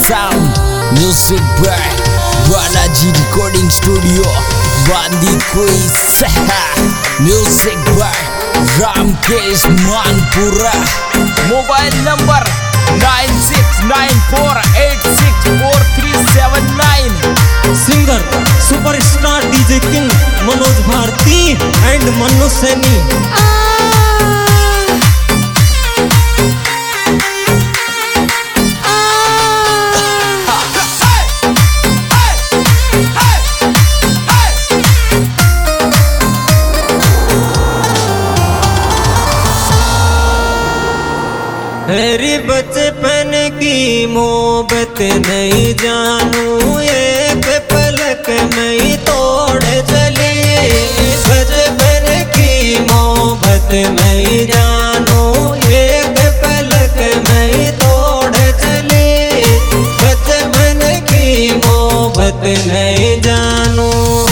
sound. Music by Balaji Recording Studio, Bandi Quiz. Music by Ramkesh Manpura. Mobile number 9694864379. Singer superstar DJ king Manoj Bharti and Manu Saini. मेरी बचपन की मोहब्बत नहीं जानू, एक पलक नहीं तोड़ चली। बचपन की मोहब्बत नहीं जानू, एक पलक नहीं तोड़ चली। बचपन की मोहब्बत नहीं जानू।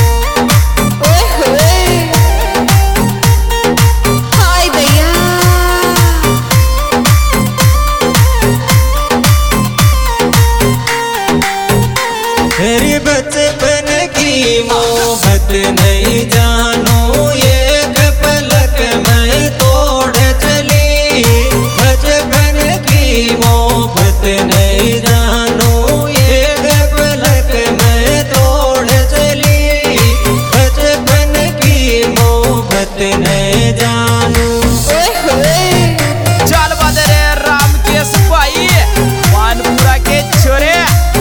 मेरी बचपन की मोहब्बत नहीं जानू, एक पलक मैं तोड़ चली। बचपन की मोहब्बत नहीं जानू, एक पलक मैं तोड़ चली। बचपन की मोहब्बत नहीं जानू। चल बदरे रामकेश भाई मानपुरा के छोरे।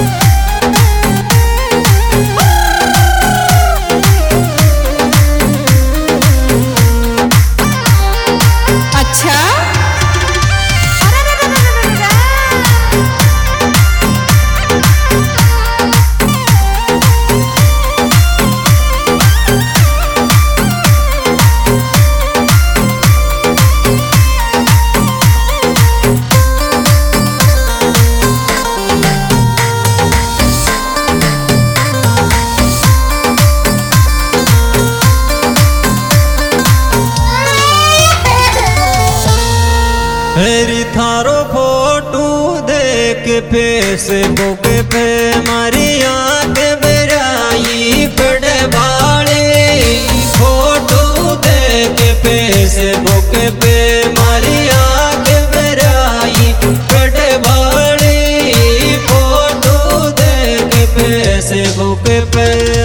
मेरी थारो फोटो देख फेसबुक पे मारी आंखें बराई बड़े भाले। फोटो देख फेसबुक पे मारी आंखें बराई बड़े भाले। फोटो देख फेसबुक पे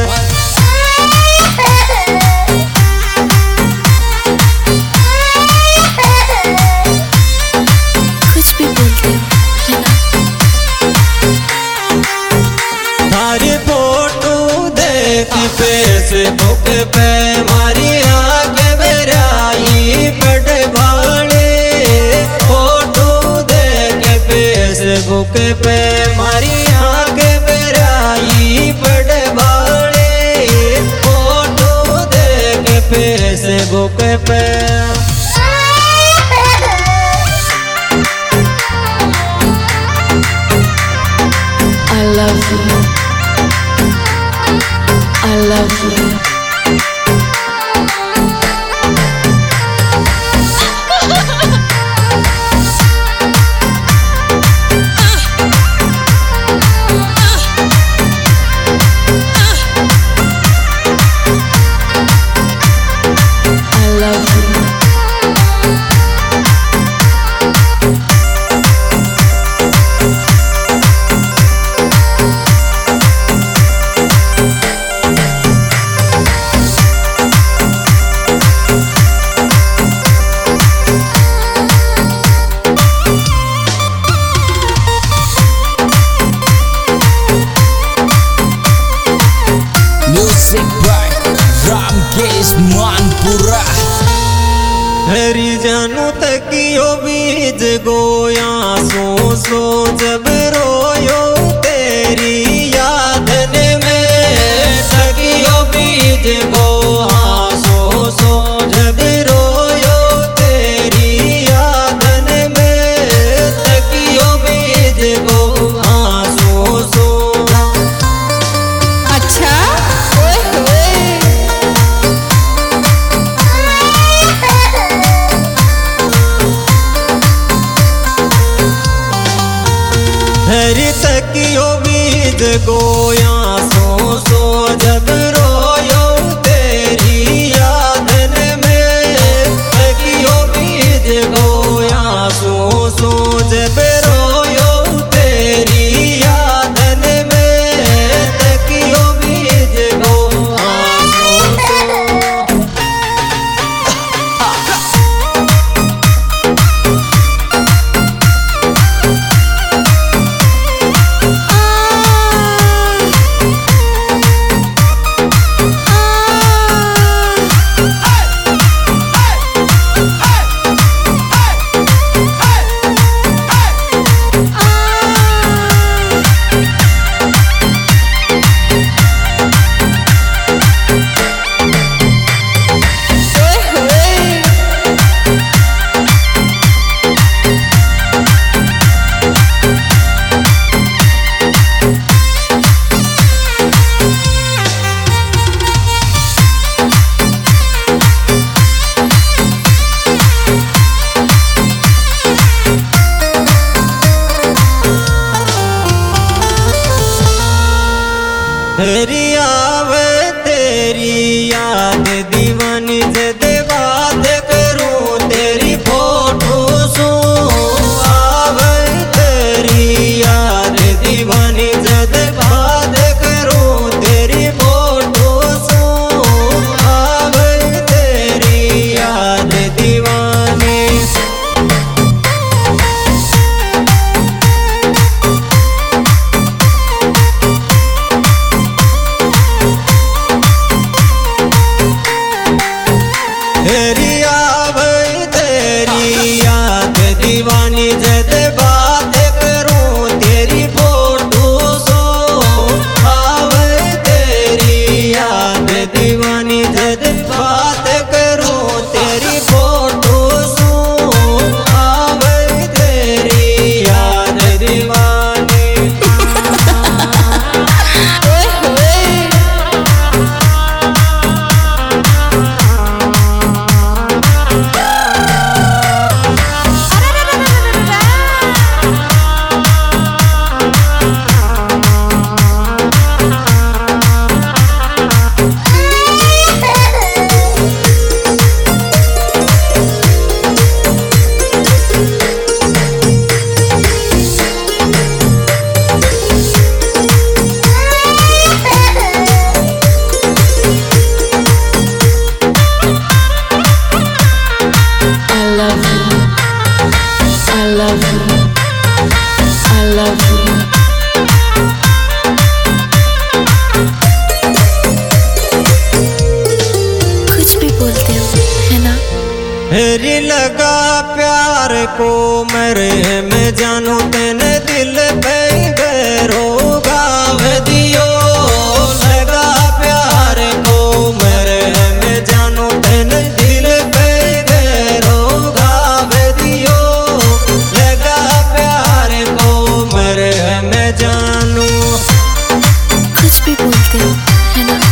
फेसबुक पे मारी आगे बराई बड़े भाले। फोटो देख फेसबुक पे मारी आगे बराई बड़े भाले। फोटो देख फेसबुक पे I love you. I love you. I love you. Music by Ramkesh Manpura. हरी जानू तकियो बीज गोया सो जब रोयो तेरी यादन में। तकियो बीज गोया सो जब रोयो तेरी यादन में। तकियो बीज गोया सो अच्छा हरी तकियो बीज गोया सो जब रोयो तेरी यादन में तकियो बीज गोया सो जब रोयो तेरी यादन में तकियो बीज गोया सो तेरी आवे तेरी याद दीवानी जद बात करूं तेरी फोटो सो आवे तेरी याद दीवानी जद बात करूं तेरी फोटो सो आवे तेरी याद दीवानी तेरी आवे तेरी याद दीवानी जद बात करूं तेरी फोटो सो आवे तेरी याद दीवानी जद बात करूं तेरी फोटो सो आवे तेरी याद दीवानी I love you. कुछ भी बोलते हो है ना। हेरी लगा प्यार को मेरे में जानू तेने दिल पे गैरो गाव दियो लगा प्यार को मेरे में जानू तेने दिल पे गैरो गाव दियो लगा प्यार को मेरे में जानू कुछ भी बोलते हो है ना।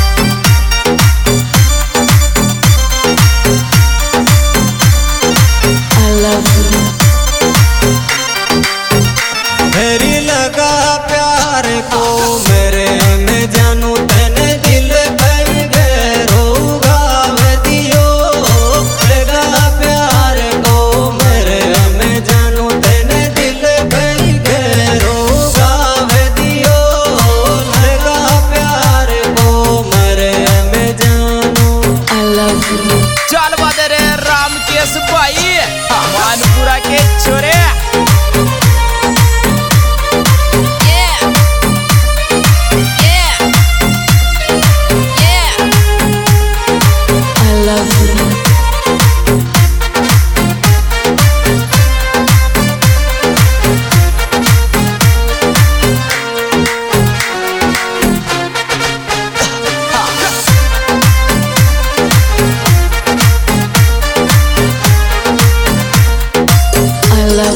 I love you. मेरी लगा प्यार को मेरे में जानू तेने दिल पे गैरो गाव दियो लगा प्यार को मेरे में जानू तेने दिल पे गैरो गाव दियो लगा प्यार को मेरे में जानू I love you. चल बदरे राम केस भाई मानपुरा के छोरे I love you. I love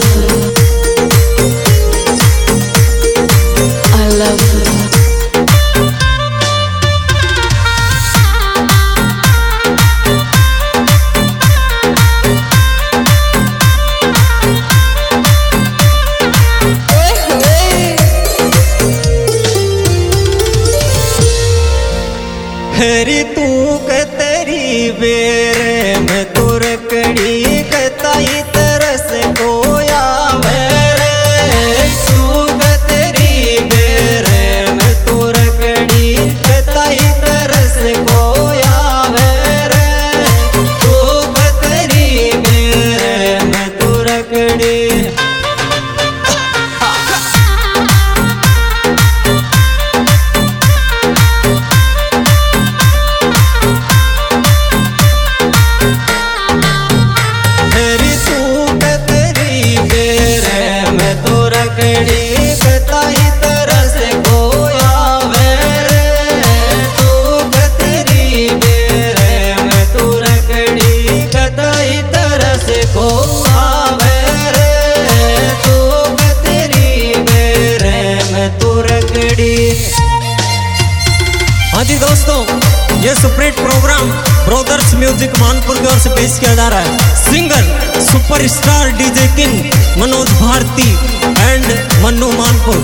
favourite program brothers music Manpur की ओर से पेश किया जा रहा है। Singer superstar DJ king Manoj Bharti and Mannu Manpur.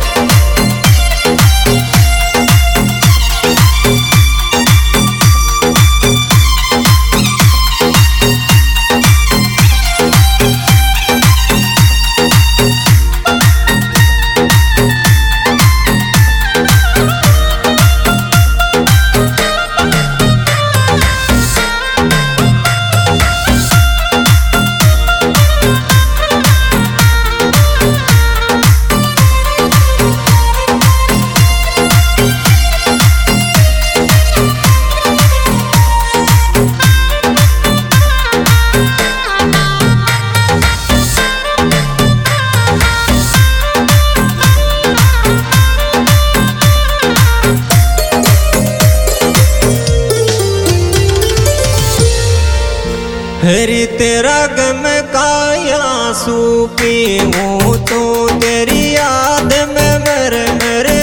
हरी तेरा गम का आंसू पीऊं तो तेरी याद में मर मर